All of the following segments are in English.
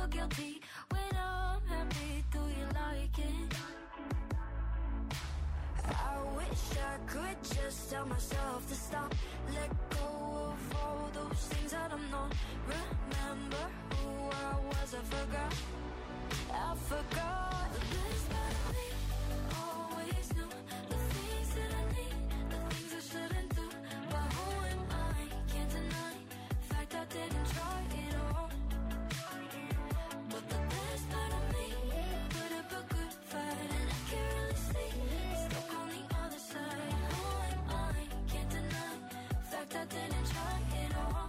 feel guilty when I'm happy. Do you like it? I wish I could just tell myself to stop. Let go of all those things that I'm not. Remember who I was, I forgot. The best part of me always knew the things that I need, the things I shouldn't do. But who am I? Can't deny the fact I didn't try it all. But the best part of me put up a good fight, and I can't really see stuck on the other side. Who am I? Can't deny the fact I didn't try it all.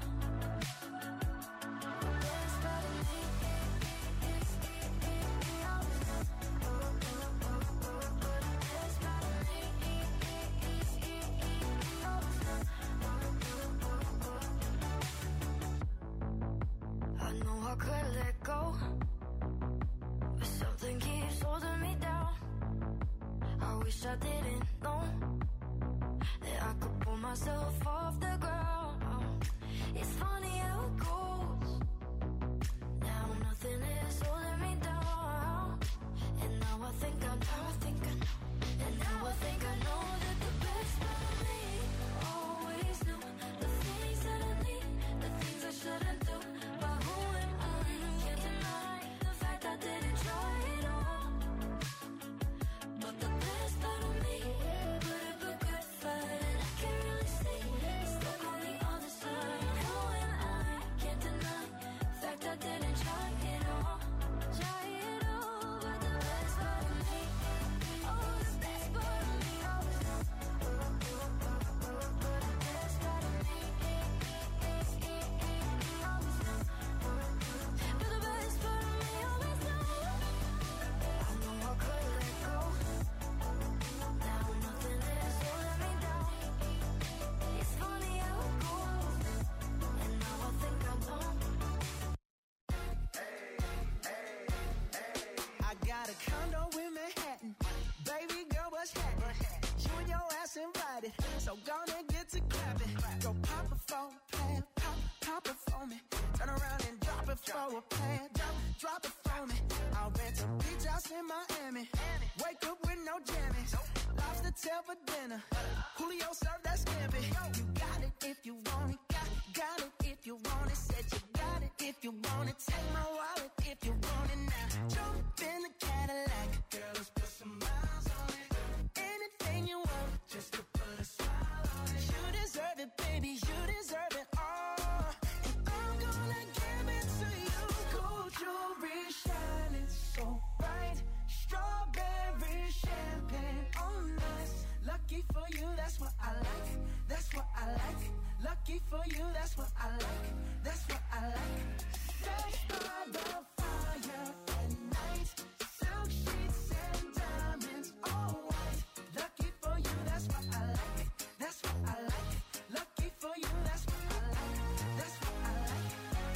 I could let go, but something keeps holding me down. I wish I didn't know that I could pull myself off the ground. It's funny how it goes. Now nothing is holding me down, and now I think I know, and now I think I know that the best part of me always knew the things that I need, the things I shouldn't do. But who am I? Can't deny the fact I didn't try it all. But the best part of me put up a good fight, and I can't really see stuck on the other side. Who am I? Can't deny the fact I didn't try it all. Try it all, but the best part of me, oh, the best part of me, the best part of me, but the best part of me always knows. I know I could let go. Now nothing is holding me down. It's funny how it goes, and now I think I don't. I got a condo in Manhattan. Baby girl, what's happening? You and your ass invited, so gonna get to clapping. Go pop it for a plan, pop it for me. Turn around and drop it for a plan, drop it for me. I'll rent a beach house in Miami. Wake up with no jammies. Lobster tail for dinner. Julio served that scampi. You got it if you want it. Got it if you want it. Said you got it if you want it. Take my wallet if you want it now. Jump in the Cadillac. Girl, let's put some miles on it. Anything you want, just to put a smile on it. You deserve it, baby. You deserve it all. And I'm gonna give it to you. Gold jewelry shining so bright. Strawberry champagne on us. Lucky for you, that's what I like. That's what I like. Lucky for you, that's what I like. That's what I like. Sex by the fire at night. Silk sheets and diamonds, all white. Lucky for you, that's what I like. That's what I like. Lucky for you, that's what I like. That's what I like.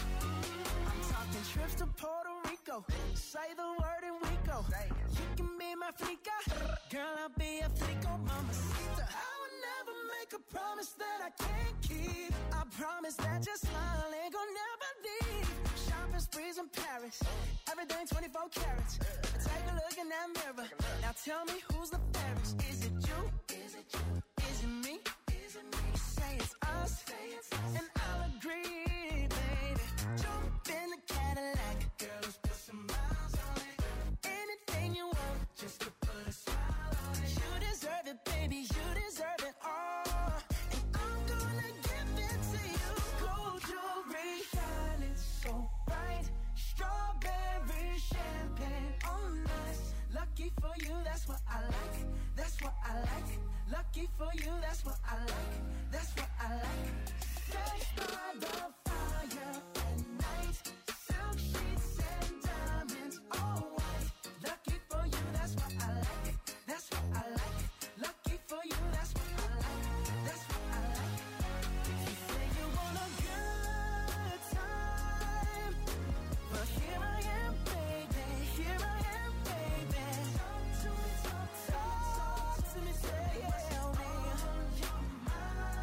I'm talking trips to Puerto Rico. Say the word and we go. You can be my flica. Girl, I'll be a flico, mamacita. I would never make a promise that I can't keep. I promise that your smile ain't gonna never leave. Shopping sprees in Paris. Everything 24 carats. Take a look in that mirror. Now tell me who's the fairest. Is it you? Is it you? Is it me? Is it me? Say it's us. And I'll agree, baby. Jump in the Cadillac. Girl, let's put some miles on it. Anything you want, just to put a smile on it. You deserve it, baby. You deserve it all. And I'm gonna give it to you. Gold jewelry shining so bright. Strawberry champagne on us. Lucky for you, that's what I like. That's what I like. Lucky for you, that's what I like. That's what I like. Sex by the fire at night. Silk sheets and diamonds, all white. Lucky for you, that's what I like. That's what I like. Lucky for you, that's what I like. That's what I like. You say you want a good time, but here I am, baby. Here I am, baby. Talk to me, tell me, tell me.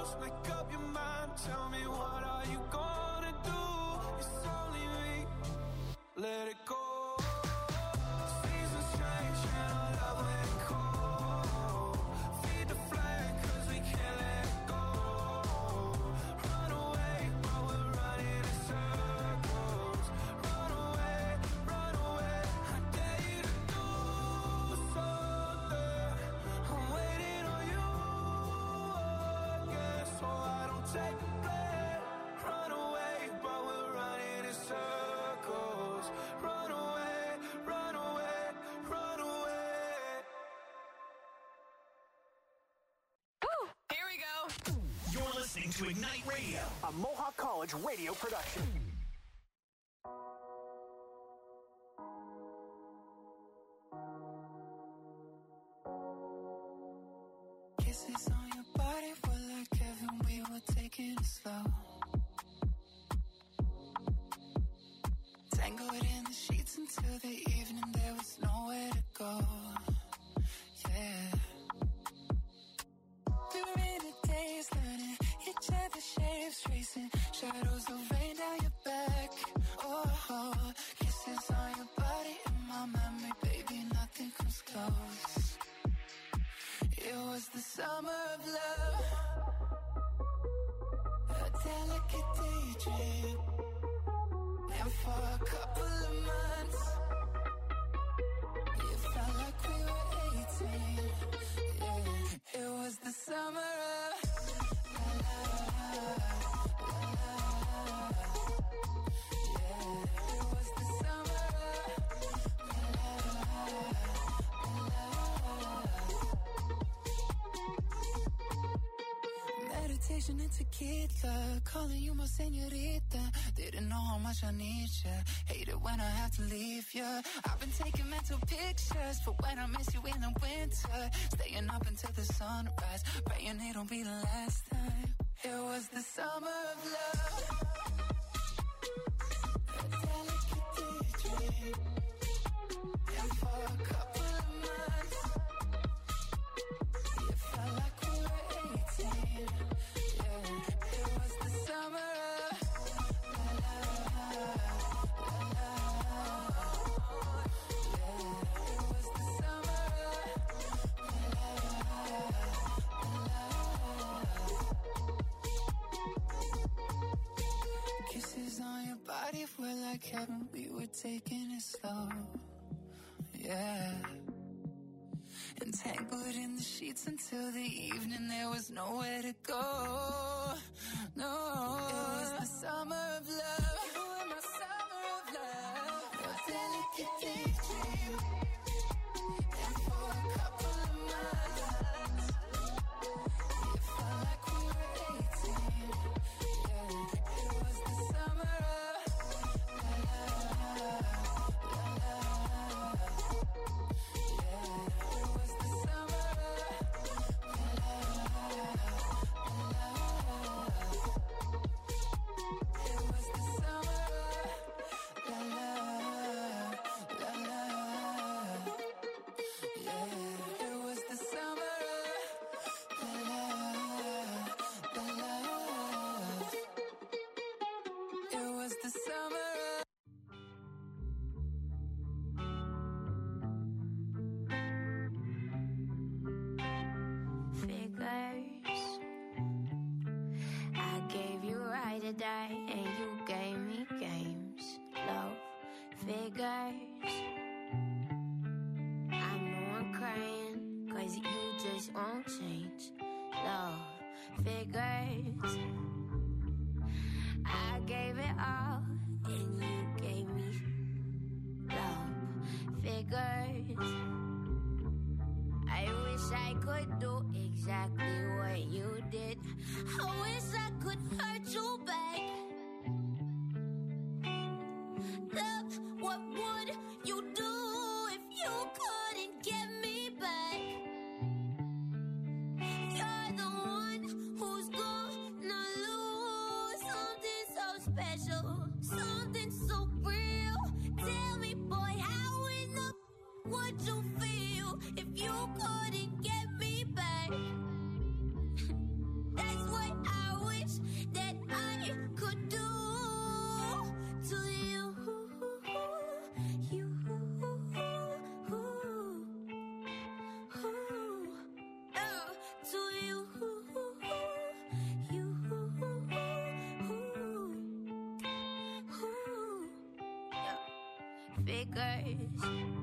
lose. Make up your mind, tell me what are you gonna do? It's only me, let it go. Seasons change and our love went cold. Feed the flame cause we can't let go. Run away while we're running in circles. Run away, I dare you to do something. I'm waiting on you again, so I don't take the blame. Run away while we're running in circles. Run away, run away, run away. Here we go. You're listening to Ignite Radio, A Mohawk College radio production. Kisses on your body were like heaven, we were taking it slow. Tangled in the sheets until the evening, there was nowhere to go. Yeah. We ran the days learning each other's shapes, tracing shadows of rain down your back. Oh, kisses on your body in my memory, baby, nothing comes close. It was the summer of love, a delicate daydream. And for a couple of months, it felt like we were 18. Yeah, it was the summer of la la la la. Yeah, it was the summer of la la la. Meditation and tequila, calling you my señorita. Didn't know how much I need ya. Hate it when I have to leave ya. I've been taking mental pictures for when I miss you in the winter. Staying up until the sunrise, praying it'll be the last time. It was the summer of love, a delicate daydream. And for a couple of months, it felt like we were 18. Yeah, it was the summer of la la la la. Yeah, it was the summer of la la la. Kisses on your body were like heaven, we were taking it slow. Yeah. Entangled in the sheets until the evening, there was nowhere to go. No, it was the summer of love. You were my summer of love, a delicate daydream. And for a couple of months, it felt like we were 18. Yeah, it was the summer of la la la la. Yeah, it was the summer of la la la la. It was the summer of la la la la. Yeah, it was the summer of la la la la. It was the summer of figures. I gave you right today, and you gave me games. Love figures. I know I'm crying, cause you just won't change. Love figures. I gave it all, and you gave me love figures. I wish I could do exactly what you did. I wish I could hurt you back. Love, what would you do if you couldn't get me back? You're the one who's gonna lose something so special, something so real. Tell me, boy, how in the would you feel if you couldn't get me back? That's what figures.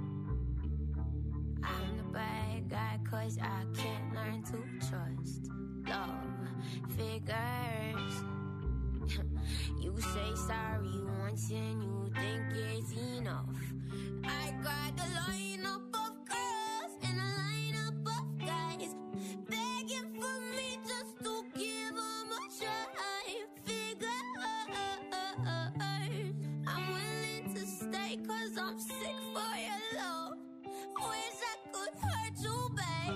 I'm the bad guy 'cause I can't learn to trust. Love figures. You say sorry once and you think it's enough. I got a lineup of girls and a lineup of guys begging for me just to give them a try. Figures. I'm willing to stay 'cause I'm sick for your love. Wish I could hurt you back.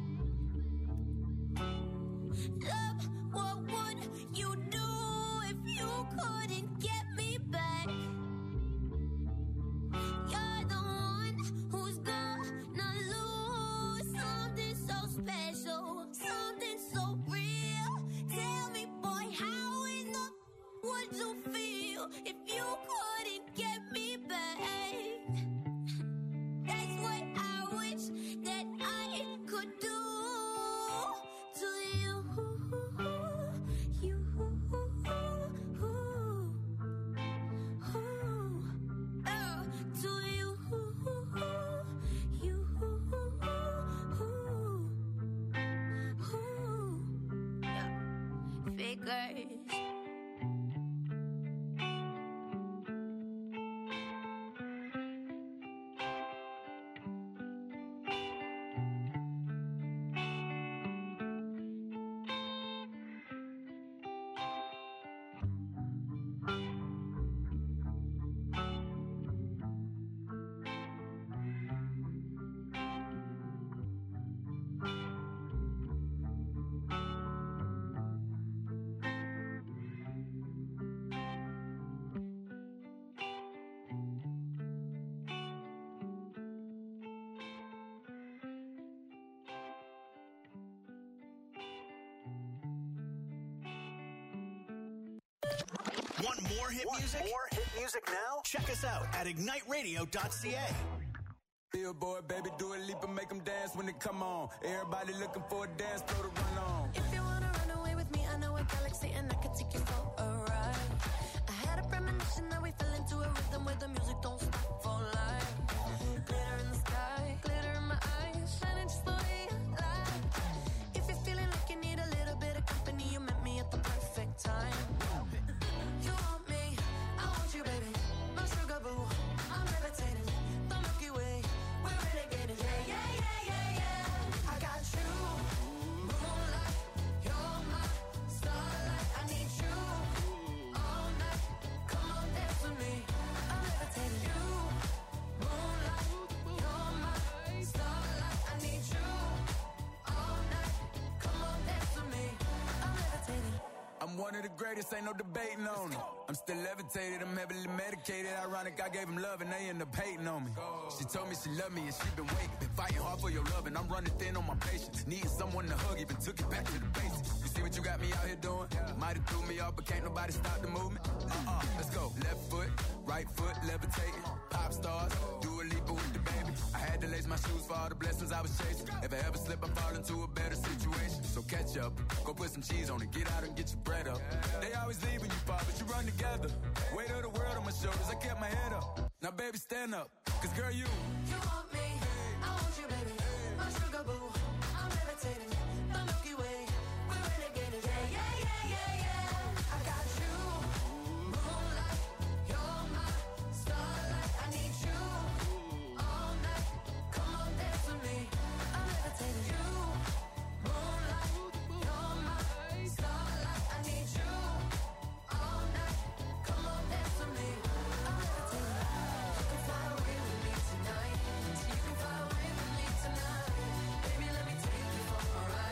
Love, what would you do if you couldn't get me back? You're the one who's gonna lose something so special, something so real. Tell me, boy, how in the would you feel if you couldn't get me back? That's what I wish that I could do to you. You. Oh, to you. You. Yeah. Figures. Want more hit music? More hit music now? Check us out at igniteradio.ca. Billboard, baby, do a leap and make them dance when they come on. Everybody looking for a dance floor to run on. If you wanna run away with me, I know a galaxy and I can take you for a ride. I had a premonition that we fell into a rhythm where the music don't stop for life. Glitter in the sky, glitter in my eyes, shining just the way you like. If you're feeling like you need a little bit of company, you met me at the perfect time. You want me, I want you, baby. My sugar boo, I'm levitating. The Milky Way, we're renegading. Yeah, yeah, yeah, yeah, yeah. I got you, moonlight. You're my starlight. I need you all night. Come on, dance with me. I'm levitating. You, moonlight. You're my starlight. I need you all night. Come on, dance with me. I'm levitating. I'm one of the greatest, ain't no debating on it. I'm still levitated, I'm heavily medicated. Ironic, I gave them love and they end up hating on me. She told me she loved me and she been waiting. Been fighting hard for your love and I'm running thin on my patience. Needing someone to hug, even took it back to the basics. You see what you got me out here doing? Might have threw me off, but can't nobody stop the movement. Let's go. Left foot, right foot, levitating. Pop stars, do a leap with the baby. I had to lace my shoes for all the blessings I was chasing. If I ever slip, I fall into a better situation. So catch up, go put some cheese on it, get out and get your bread up. They always leaving you far, but you run together. Weight of the world on my shoulders, I kept my head up. Now baby, stand up, cause girl, you want me, I want you, baby. My sugar boo, I'm levitating. The Milky Way, we're renegading. Yeah, yeah, yeah, yeah, yeah. I got you, moonlight. You're my starlight. I need you all night. Come on, dance with me. I'm levitating. You, moonlight. You're my starlight. I need you all night. Come on, dance with me. I'm levitating. You can fly away with me tonight. You can fly away with me tonight. Baby, let me take you for a ride.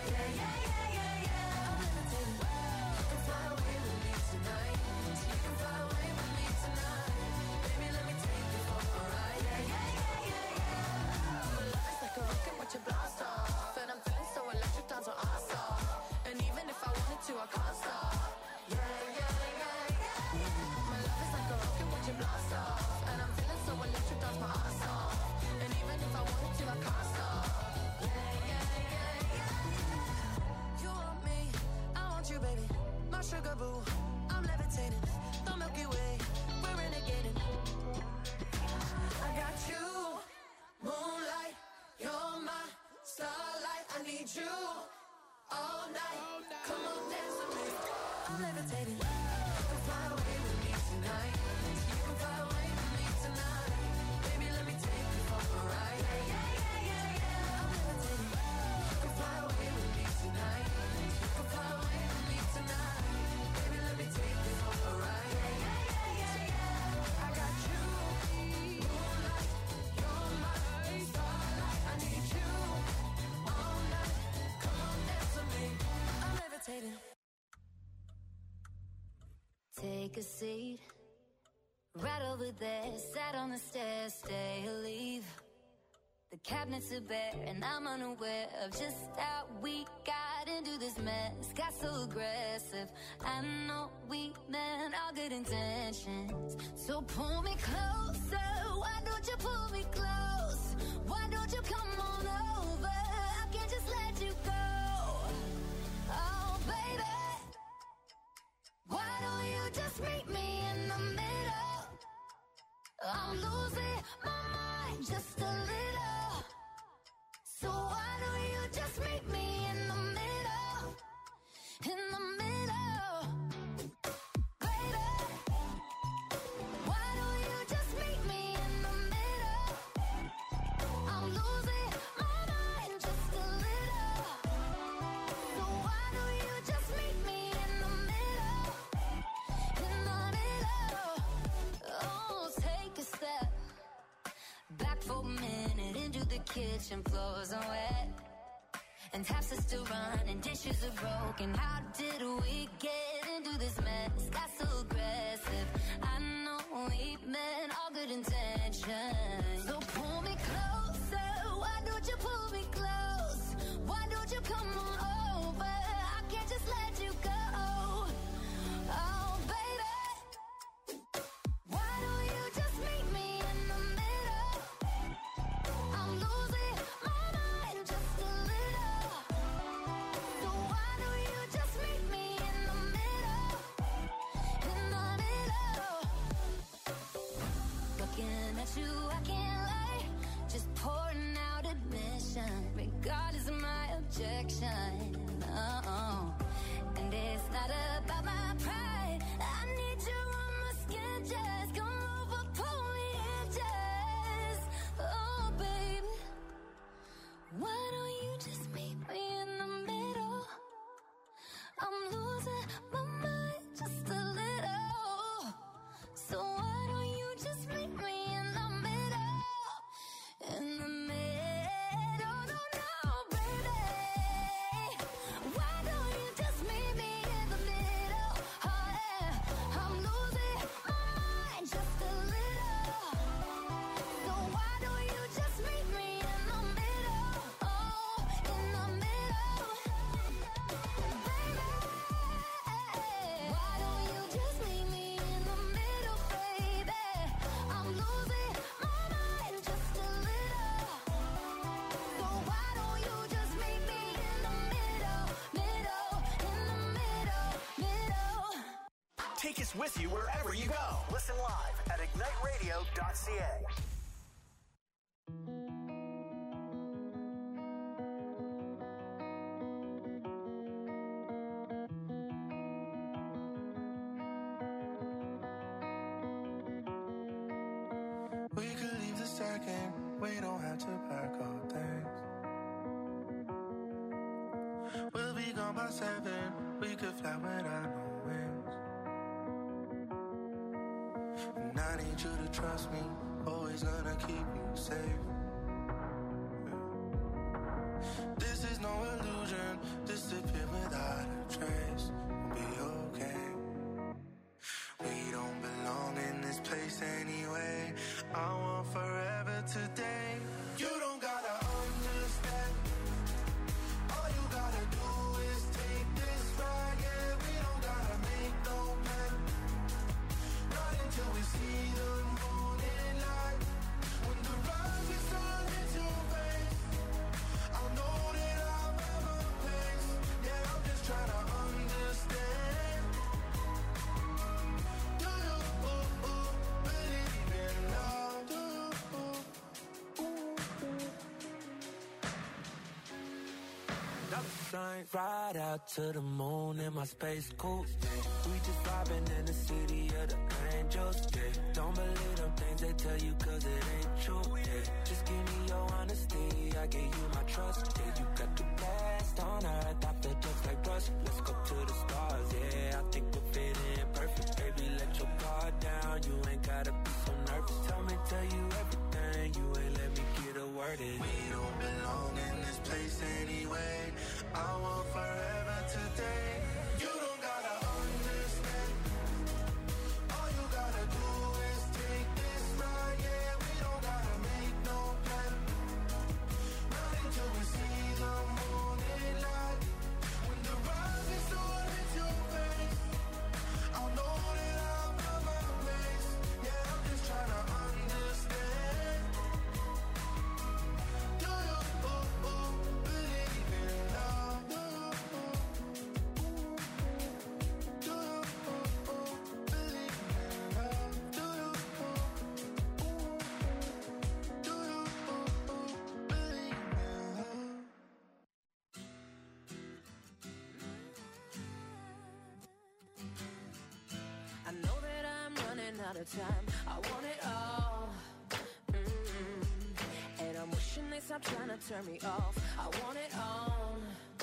levitating. You can fly away with me tonight. You can fly away with me tonight. Baby, let me take you for a ride. Yeah, yeah, yeah, yeah, yeah. I'm levitating. You can fly away with me tonight. You can fly away with me tonight. Baby, let me take you for a ride. Yeah, yeah, yeah, yeah, yeah. I got you. Moonlight, you're my starlight. I need you all night. Come on, dance with me. I'm levitating. Take a seat, right over there. Sat on the stairs, stay or leave. The cabinets are bare, and I'm unaware of just how we got into this mess. Got so aggressive. I know we meant all good intentions. So pull me closer. Why don't you pull me close? Why don't you come on over? I can't just let you go. Oh, baby. Why don't you just meet me in the middle? I'm losing my mind just a little. So why don't you just meet me in the middle? In the middle. Baby, why don't you just meet me in the middle? I'm losing my mind just a little. So why don't you just meet me in the middle? In the middle. Oh, take a step back for a minute into the kitchen. Floors are wet and taps are still running, dishes are broken. How did we get into this mess? Got so aggressive. I know we meant all good intentions. So pull me closer. Why don't you pull me close? Why don't you come on over? I can't just let you go. Oh, baby. Why don't you just meet me in the middle? I'm losing my mind just a little. So why don't you just meet me in the middle? In the middle. Looking at you, I can't lie. Just pouring out admission, regardless of my objection. Oh, and it's not about my pride. I need you on my skin, just come over, pull me in, just. Oh, baby, why don't you just meet me in the middle? I'm losing my mind just a little. So why don't you just meet me in the middle? In the middle, no, no, baby. Why don't you just meet me in the middle? Oh, yeah. I'm losing my mind just a little. So why don't you just meet me in the middle? Oh, in the middle. Baby, why don't you just meet me in the middle, baby? I'm losing my mind just a little. So why don't you just meet me in the middle, middle, in the middle, middle. Take us with you wherever you go. Listen live at igniteradio.ca. We could leave the second, we don't have to pack our things. We'll be gone by 7, we could fly without no wings. And I need you to trust me, always gonna keep you safe. This is no illusion, disappear without a trace. We'll be okay. We don't belong in this place anyway. I want forever today. You don't gotta understand. All you gotta do is take this ride. Yeah, we don't gotta make no plan. Not until we see the morning light. When the ride is might ride out to the moon in my space coupe. We just vibing in the city of the angels. Don't believe them things they tell you cause it ain't true. Just give me your honesty, I give you my trust. You got the best on earth, I feel just like Russ. Let's go to the stars, yeah, I think we'll fit in perfect. Baby, let your guard down, you ain't gotta be so nervous. Tell you everything, you ain't let me get a word in. We don't belong in this place anyway. I want forever today. You don't gotta understand. All you gotta do is take this ride. Yeah, we don't gotta make no plan. Run until we see the morning light. When the rising sun hits your face, I'll know that I've got my place. Yeah, I'm just trying to understand. Do you believe in love? Do you believe in love? Do you believe in love? I know that I'm running out of time. I want it all. And I'm wishing they stop trying to turn me off. I want it all.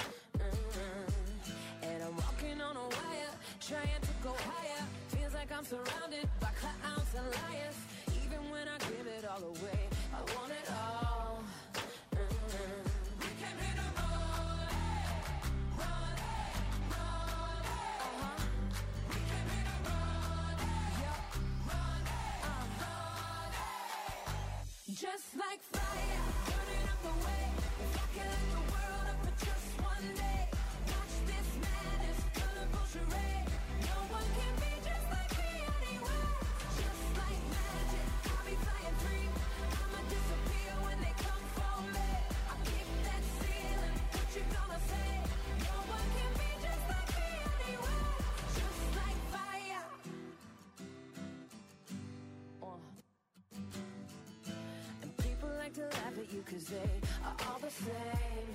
And I'm walking on a wire, trying to go higher. Feels like I'm surrounded by clowns and liars. Even when I give it all away, I want it all. We came here to run, run, run. We came here to run, run, run. Just like fire, burning up the way. If I can light the world up for just one day, watch this madness, colorful charade. No one can be just like me anywhere. Just like magic, I'll be flying free. I'ma disappear when they come for me. I kick that ceiling, what you gonna say? No one can be just like me anywhere. Just like fire. And people like to laugh at you cause they are all the same.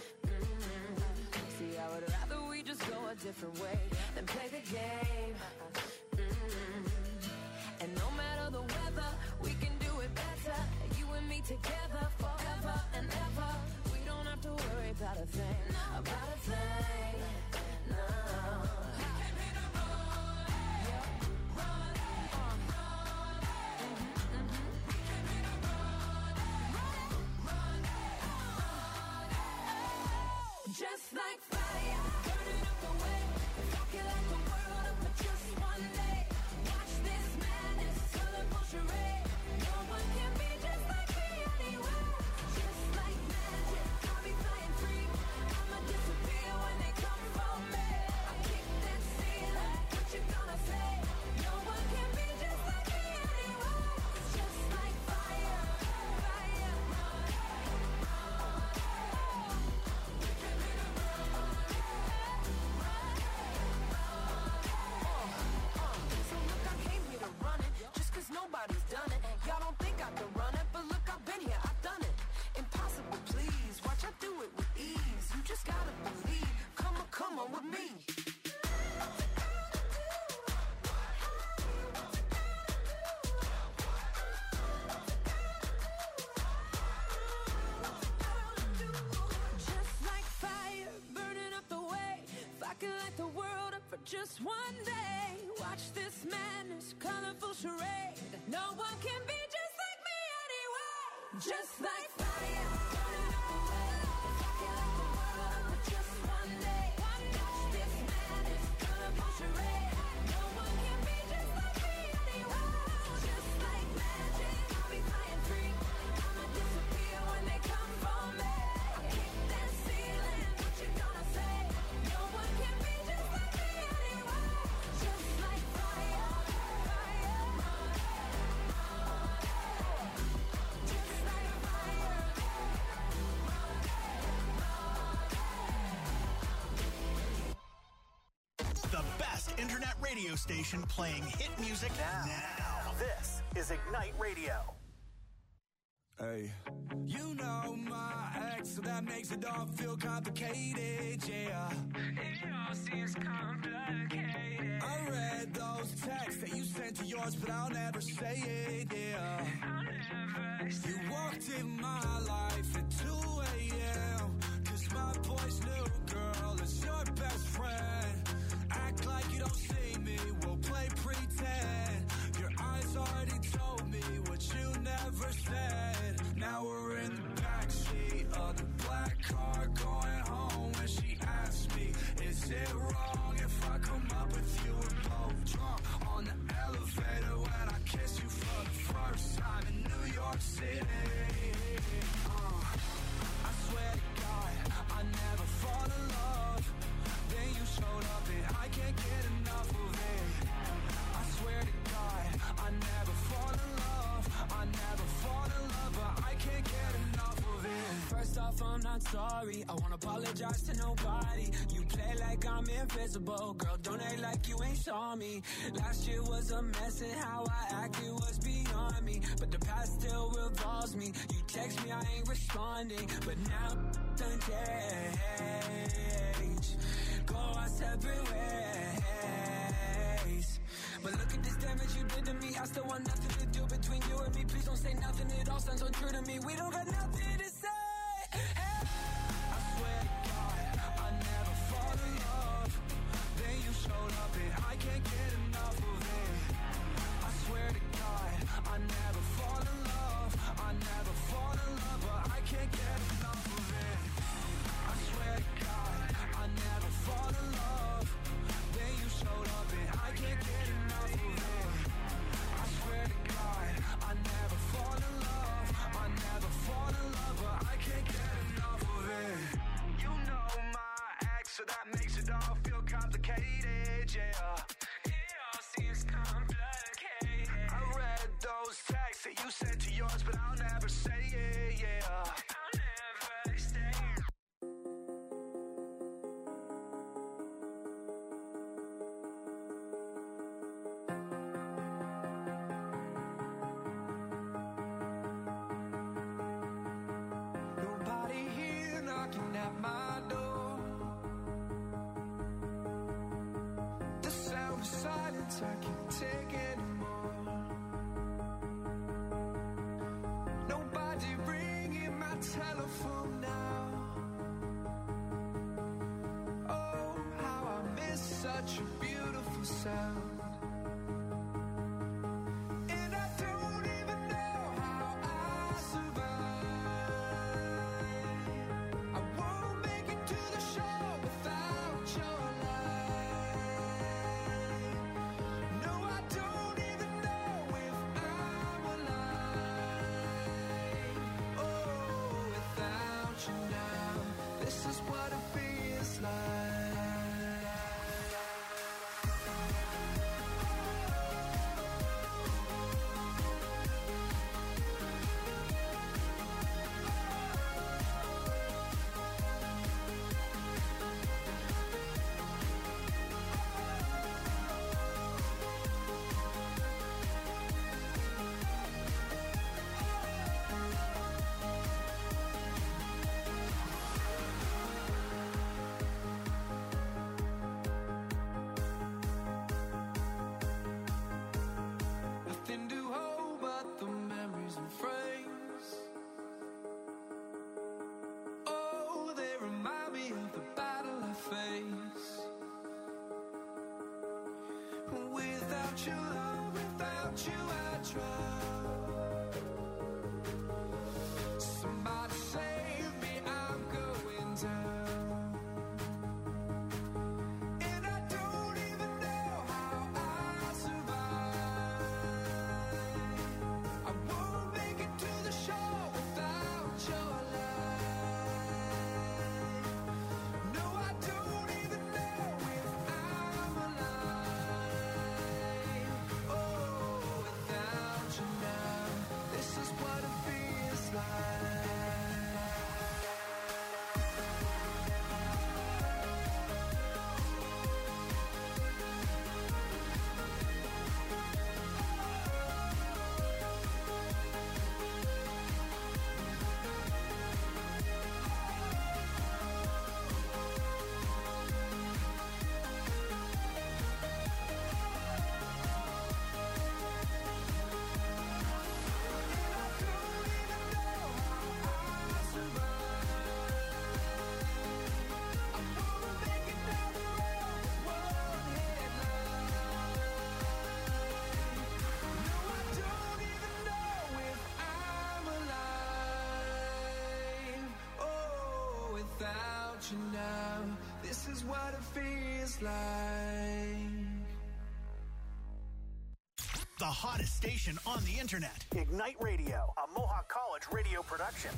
See, I would rather we just go a different way than play the game. And no matter the weather, we can do it better. You and me together forever and ever. We don't have to worry about a thing, about a thing. No. We came here to run, run, We came here to run, run, just like fire, burning up the way. If I can light the world up for just one day, watch this madness, colorful charade. No one can be just like me anywhere. Just like magic, I'll be flying free. I'ma disappear when they come for me. I kick that ceiling, what you gonna say? No one can be just like me anywhere. Just like fire, fire, So look, I came here to run it, just cause nobody's done it. Y'all don't think I can run it, but look, I've been here, I've done it. Impossible, please, watch I do it with ease. You just gotta believe, come on with me. Just like fire, burning up the way. If I could light the world up for just one day, watch this madness, colorful charade. No one can be just like me anyway. Just like fire, burning up the way. If I could light the world up for just one day, watch this madness, colorful charade. No one can be just like me anyway. Just like magic, I'll be flying free. I'ma disappear when they come for me. I kick that ceiling, what you gonna say? No one can be just like me anyway. Just like fire, fire, just like fire. The best internet radio station playing hit music now. This is Ignite Radio. Hey. You know my ex, so that makes it all feel complicated, yeah. It all seems complicated. I read those texts that you sent to yours, but I'll never say it, yeah. I'll never say you walked in my life at 2 a.m. Cause my boy's new girl is your best friend. Act like you don't see me, we'll play pretend. Your eyes already told me what you never said. Now we're in the backseat of the black car going home. When she asked me, is it wrong if I come up with you? We're both drunk on the elevator when I kiss you for the first time in New York City. I swear to God, I never fall in love. Then you showed up and I can't get enough of it. I swear to God, I never fall in love. I never fall in love, but I can't get enough of it. First off, I'm not sorry. I won't apologize to nobody. You play like I'm invisible. Girl, don't act like you ain't saw me. Last year was a mess and how I acted was beyond me. But the past still revolves me. You text me, I ain't responding. But now done change. Go our separate ways. But look at this damage you did to me. I still want nothing to do between you and me. Please don't say nothing, it all sounds untrue to me. We don't got nothing to say. Hey. I swear to God, I never fall in love. Then you showed up and I can't get enough of it. I swear to God, I never fall in love. I never fall in love, but I can't get enough of it. I swear to God, I never fall in love. Then you showed up and I can't get enough of it. I swear to God, I never fall in love. I never fall in love, but I can't get enough of it. You know my ex, so that makes it all feel complicated, yeah. It all seems complicated. I read those texts that you sent to yours, but I'll never say it, yeah. I'll never say it. Nobody here knocking at my door. The sound of silence I can't take anymore. Nobody ringing my telephone now. Oh, how I miss such a beautiful sound. And I don't even know how I survive. I won't make it to the show without your light. No, I don't even know if I'm alive. Oh, without you now, this is what it feels like. you now. This is what it feels like. The hottest station on the internet. Ignite Radio, a Mohawk College radio production.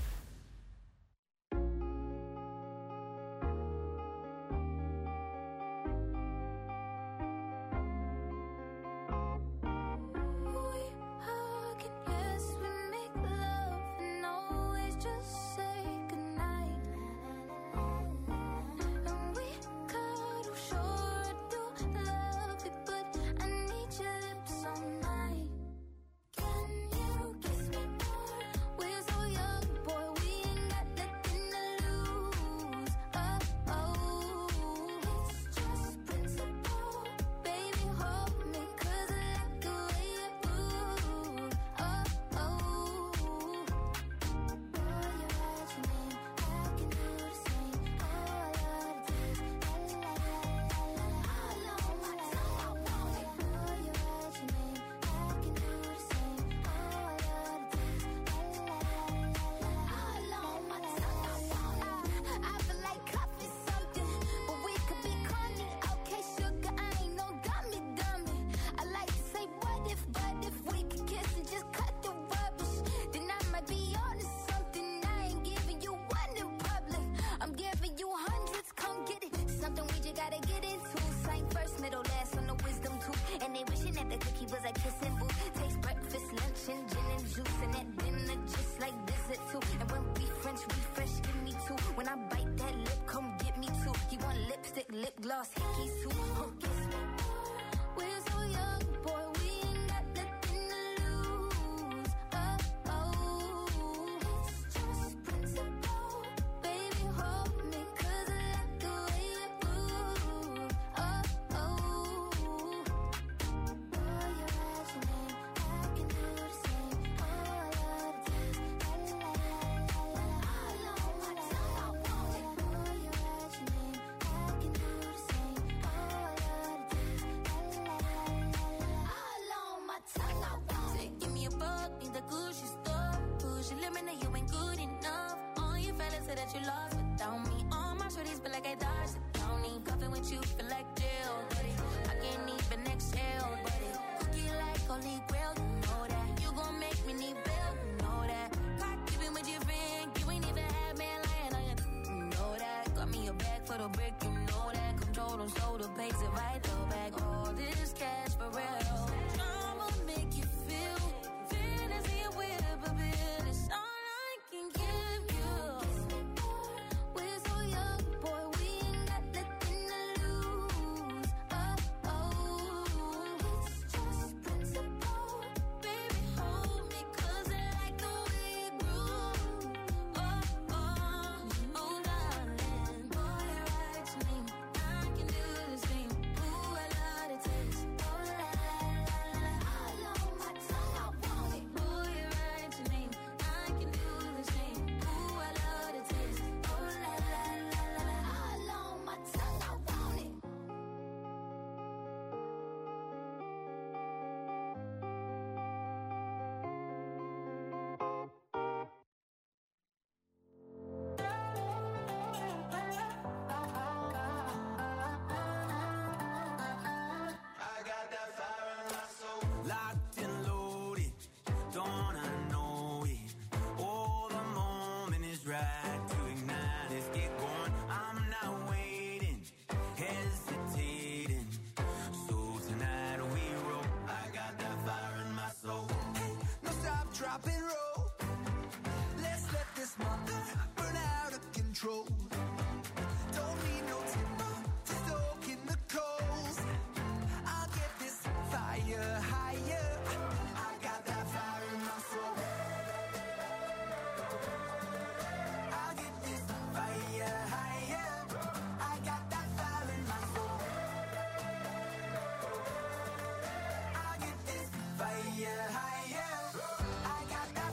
I got that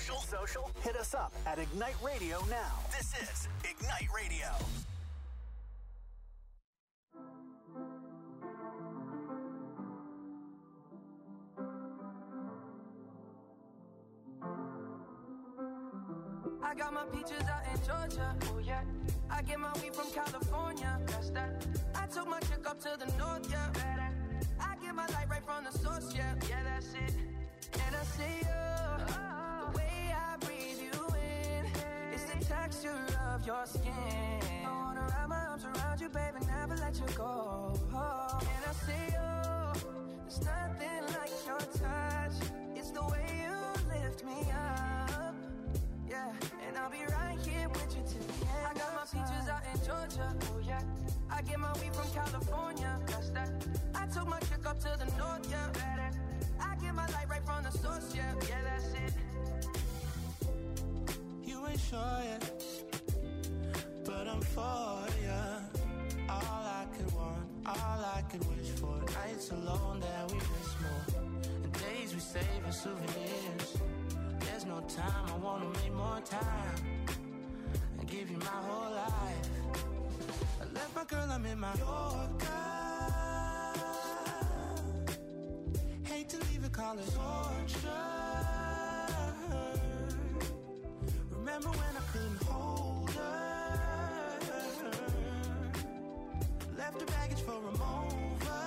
social? Hit us up at Ignite Radio now. This is Ignite Radio. I got my peaches out in Georgia, oh yeah. I get my weed from California, that's that. I took my chick up to the north, yeah. I get my light right from the source, yeah. Yeah, that's it. And I see you, the way I breathe you in, it's the texture of your skin. I wanna wrap my arms around you, baby, never let you go. And I see you, there's nothing like your touch. It's the way you lift me up. Yeah, and I'll be right here with you till the end. I got my peaches out in Georgia, oh yeah. I get my weed from California, that's that. I took my chick up to the north, yeah. I get my light right from the source, yeah. Yeah, that's it. You ain't sure yet, but I'm for ya. All I could want, all I could wish for. Nights alone that we miss more, and days we save as souvenirs. There's no time, I wanna make more time and give you my whole life. I left my girl, I'm in my Yorker. Hate to leave it, call it torture. Remember when I couldn't hold her? Left her baggage for a mover.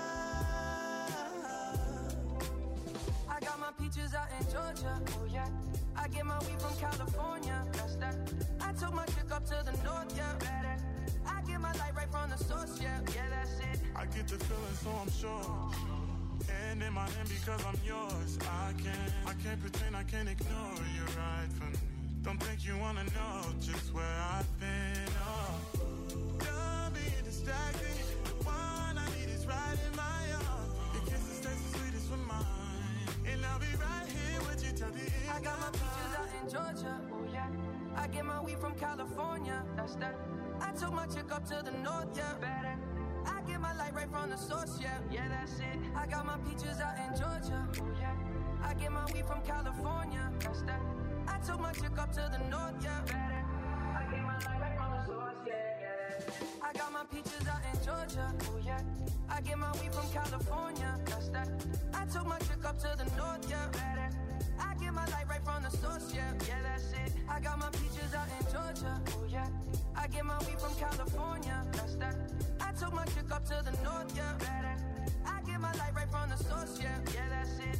I got my peaches out in Georgia, oh yeah. I get my weed from California, that's that. I took my chick up to the north, yeah. I get my light right from the source, yeah. Yeah, that's it. I get the feeling, so I'm sure. And in my hand because I'm yours. I can't pretend, I can't ignore you right from me. Don't think you wanna know just where I've been. Oh, don't be distracted. The one I need is right in my arms. Your kisses taste the sweetest with mine, and I'll be right here with you till the end. I got my peaches out in Georgia, oh yeah. I get my weed from California, that's that. I took my chick up to the north, yeah. I get my light right from the source, yeah. Yeah, that's it. I got my peaches out in Georgia, oh yeah. I get my weed from California, that's that. I took my chick up to the north, yeah. I get my light right from the source, yeah. I got my peaches out in Georgia, oh yeah. I get my weed from California, that's that. I took my chick up to the north, yeah. I get my light right from the source, yeah. Yeah, that's it. I got my peaches out in Georgia, oh yeah. I get my weed from California, that's that. I took my chick up to the north, yeah. I get my light right from the source, yeah. Yeah, that's it.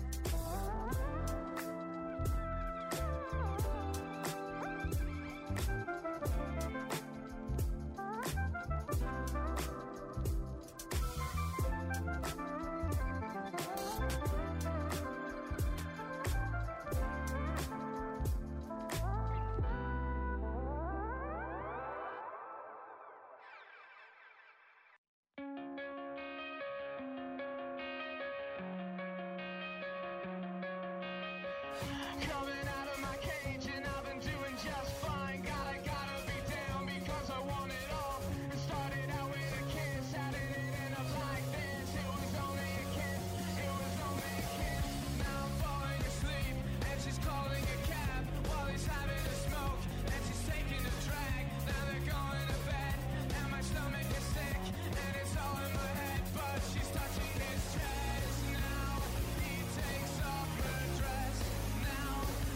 Coming out of my cage and I've been doing just fine. Gotta be down because I want it all. It started out with a kiss, how did it end up like this? It was only a kiss, it was only a kiss. Now I'm falling asleep and she's calling a cab while he's having a smoke and she's taking a drag. Now they're going to bed and my stomach is sick and it's all in my head, but she's touching his chest. Now he takes off her dress. Now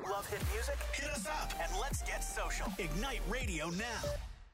Love hit music? Hit us up and let's get social. Ignite Radio now.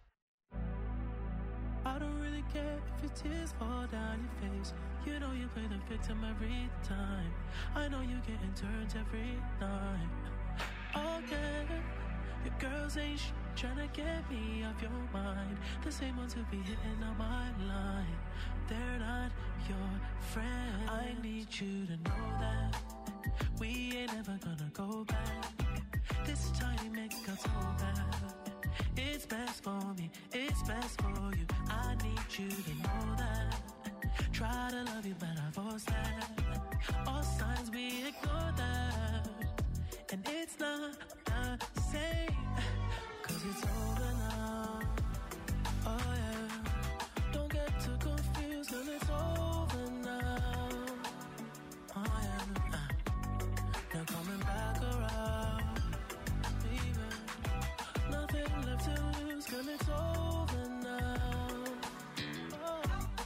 I don't really care if your tears fall down your face. You know you play the victim every time. I know you getting turns every night. Okay, your girls ain't trying to get me off your mind. The same ones who be hitting on my line. They're not your friend. I need you to know that we ain't ever gonna go back. This tiny make got so bad. It's best for me, it's best for you. I need you to know that. Try to love you, but I force that. All signs we ignore that. And it's not the same, 'cause it's over now. Oh yeah, don't get too confused, 'cause it's over now. Oh yeah, now coming back around, baby. Nothing left to lose, 'cause it's over now. Oh.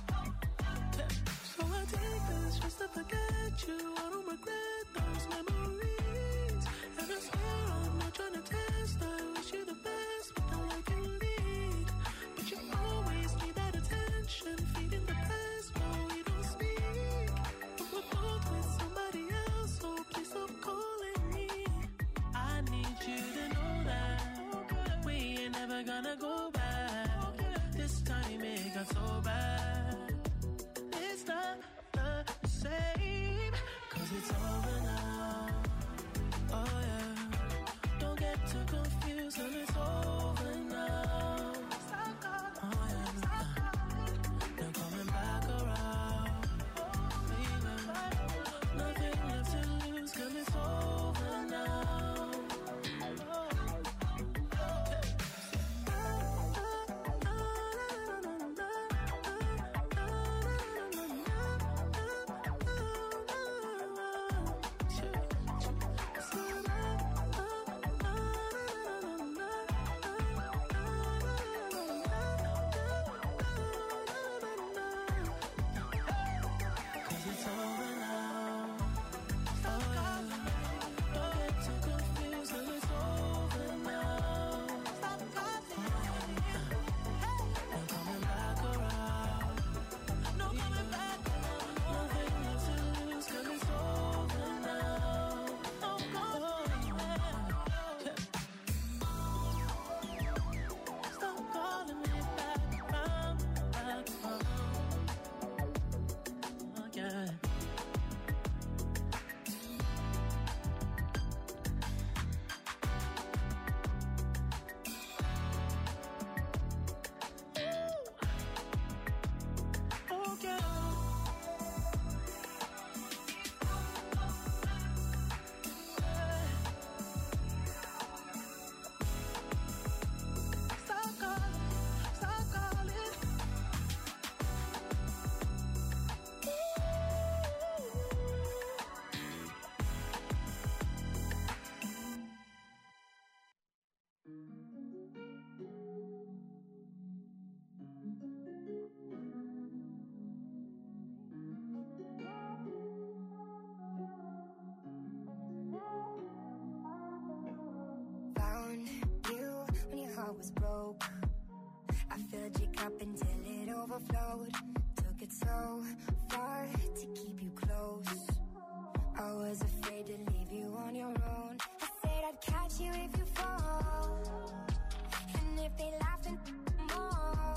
So I take this just to forget you. I don't regret those memories. And I swear I'm not trying to test. I wish you the best, but I can lead. But you always need that attention, feeding the past, no, we don't speak. But we're both with somebody else, so please stop calling me. I need you to know that we ain't never gonna go back. This time it got so bad. It's not the same, 'cause it's over now. Oh yeah, don't get too confused, 'cause it's over now. Oh yeah, now coming back around, baby. Nothing left to lose, 'cause it's over now. Found you when your heart was broke. I filled your cup until it overflowed. Took it so far to keep you close. I was afraid to leave you on your own. I said I'd catch you if you fall. And if they laugh and more.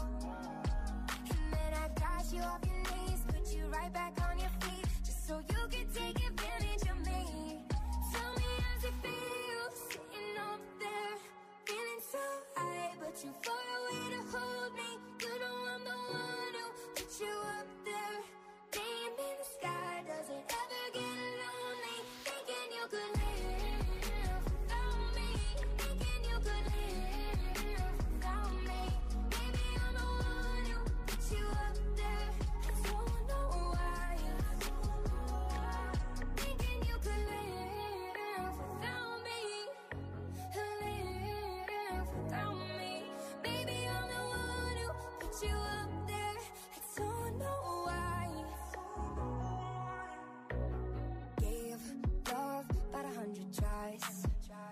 And then I got you off your knees, put you right back on your feet, just so you could take advantage of me. Tell me how's it feel, sitting up there, feeling so high, but you far away to hold me. You know I'm the one who put you up there, name in the sky. Does it ever get lonely, thinking you could live without me, thinking you could live without me. Baby, I'm the one who put you up there, I don't know why. Thinking you could live without me, live without me. Baby, I'm the one who put you up there, I don't know why. Gave love about 100 tries.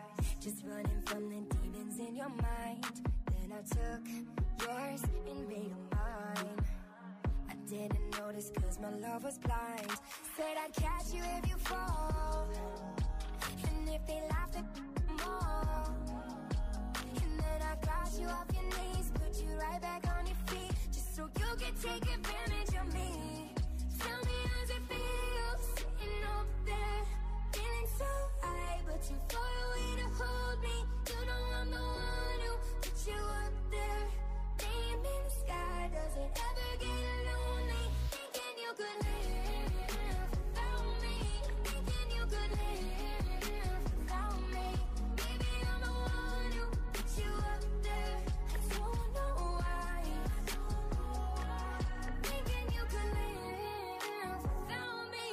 yours invade mine. I didn't notice cause my love was blind. Said I'd catch you if you fall, and if they laughed at more. And then I got you off your knees, put you right back on your feet, just so you could take advantage of me. Tell me how's it feel, sitting up there, feeling so high, but too far away to hold me. You know I'm the one who put you up there, name in the sky. Does it ever get lonely, thinking you could live without me, thinking you could live without me? Maybe I'm the one who put you up there, I don't know why. Thinking you could live without me,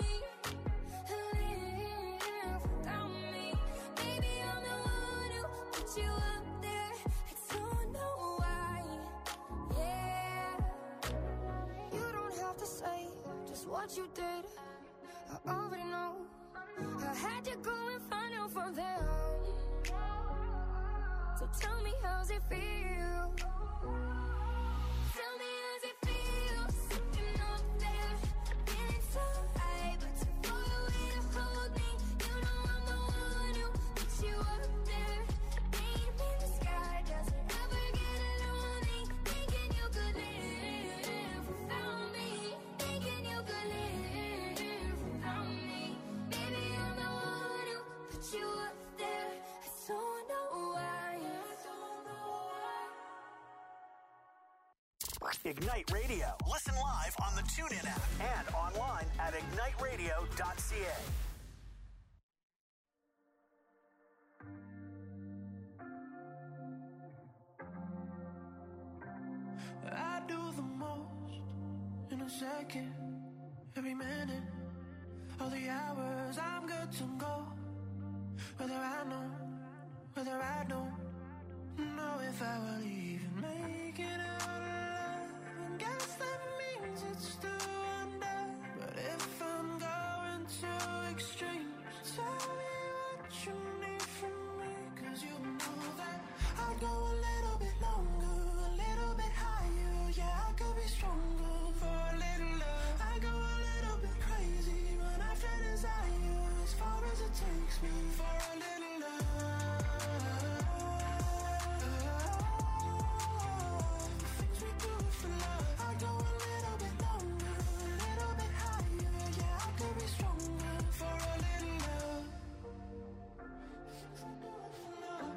live without me. Maybe I'm the one who put you up there, I don't know why. Yeah, you don't have to say just what you did, I already know. I had to go and find out from them. So tell me how's it feel, tell me how's it feel, sitting up there, feeling so high, but too far away to hold me. You know I'm the one who put you up there, name in the sky. Does it ever get lonely, thinking you could live without me, thinking you could live without me? Maybe I'm the one who put you up there, I don't know why. Ignite Radio. Listen live on the TuneIn app and online at igniteradio.ca. I do the most in a second, every minute, all the hours I'm good to go. Whether I know, whether I don't know if I will even make it out alive. And guess that means it's still under. But if I'm going to extremes, tell me what you need from me. Cause you know that I'd go a little bit longer, a little bit higher. Yeah, I could be stronger for a little love. I go a little bit crazy when I feel desire, as far as it takes me for a little love. Things we do for love. I go a little bit longer, a little bit higher. Yeah, I could be stronger for a little love. Things we do for love.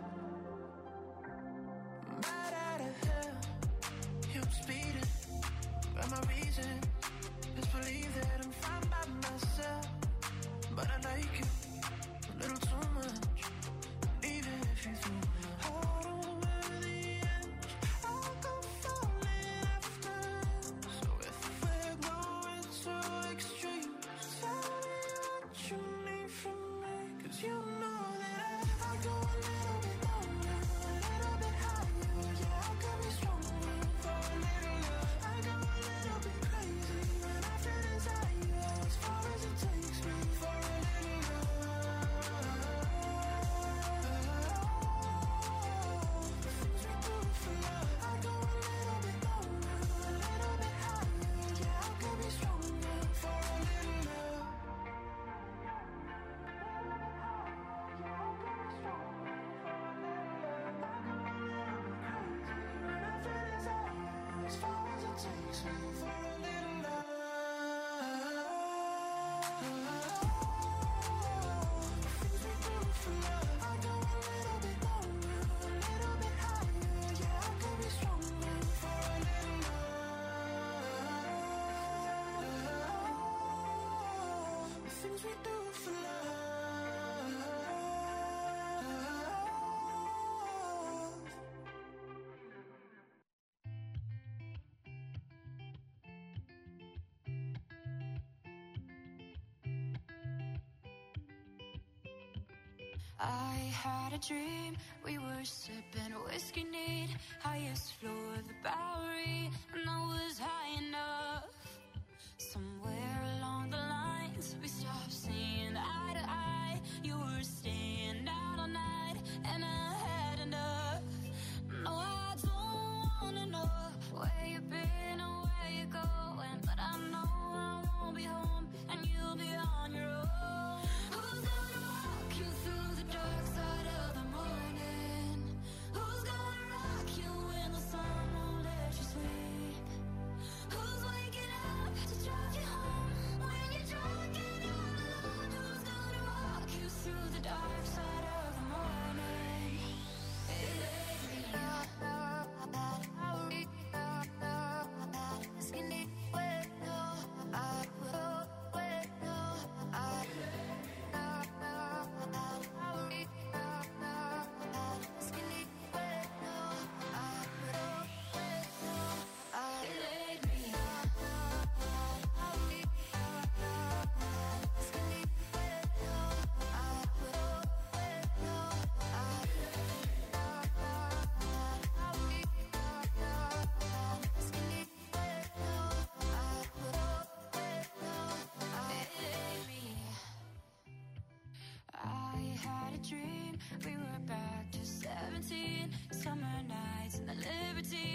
Right out of hell, I'm speeding, but my reason is believe that I'm fine by myself. But I like you a little too much, even if you threw my heart over the edge, I'll go falling after. So if we're going to extremes, tell me what you need from me. Cause you know that I go a little bit longer, a little bit higher. Yeah, I could be stronger for a little love. I go a little bit crazy when I feel desire, as far as it takes me for a little love. Things we do for love. I go a little bit longer, a little bit higher. Yeah, I could be stronger for a little love. As far as it takes me for a little love. Things we do for love. I go a little bit longer, a little bit higher. Yeah, I could be stronger for a little love. The things we do for love. I had a dream, we were sipping whiskey neat, highest floor of the Bowery, and I was high enough. Somewhere along the lines, we stopped seeing eye to eye. You were staying out all night, and I had enough. No, I don't wanna wondering where you're going, but I know I won't be home and you'll be on your own. Who's gonna walk you through the dark side of the morning?